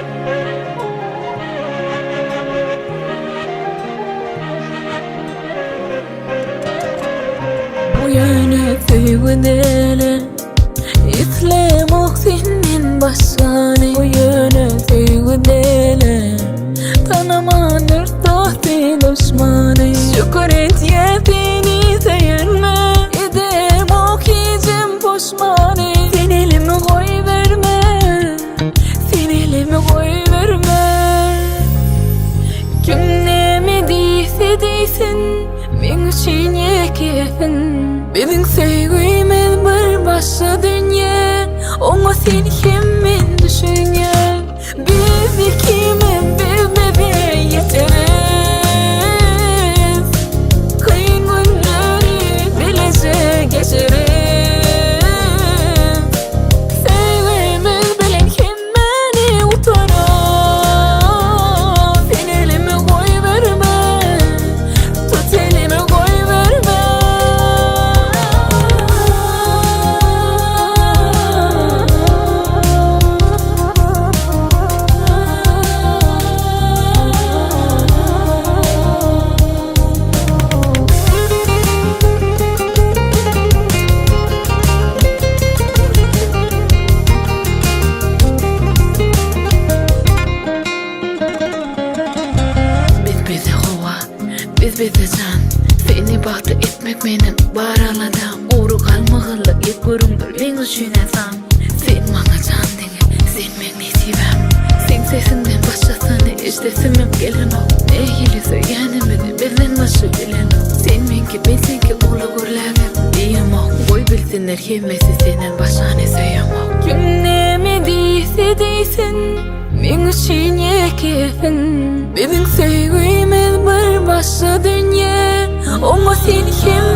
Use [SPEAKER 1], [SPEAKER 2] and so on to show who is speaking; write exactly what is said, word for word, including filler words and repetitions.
[SPEAKER 1] Bu yana sevgidele İslam senin başsane. Bu yana sevgidele tanımanır tahti düşmanı. Şükür et yetini seyenme edem okuyacağım poşmanı. Sen elimi koy verme, sen elimi koy verme. Kim nemi deyse deysin men üçün yekefin. Bizim sevgimiz bir başka dünya, onu sen kimmin düşüne. Biz ikimiz birbirine yeteriz. Kıyın günleri bilece geçeriz. Sevgimiz bilen kim beni utanır. Sen elimi koy verme, tut elimi koy verme. Bize hava, biz bize can. Seni bahtı etmek benim baraladam. Uğru kalmağılı ilk görümdür ben üçün ezam. Sen bana can dene, sen beni sevem. Sen sesinden başkasını işlesimim gelen o. Ne hilisi yanımını bilin başı bilen o. Sen menki ben senki oğlu görlerim diyem o. Koy bilsinler hemmesi senin başane söylem o. Kim nemi deyse deysin men üçün yekefin. Bizim sevgimiz bir başka dünya, onu sen kim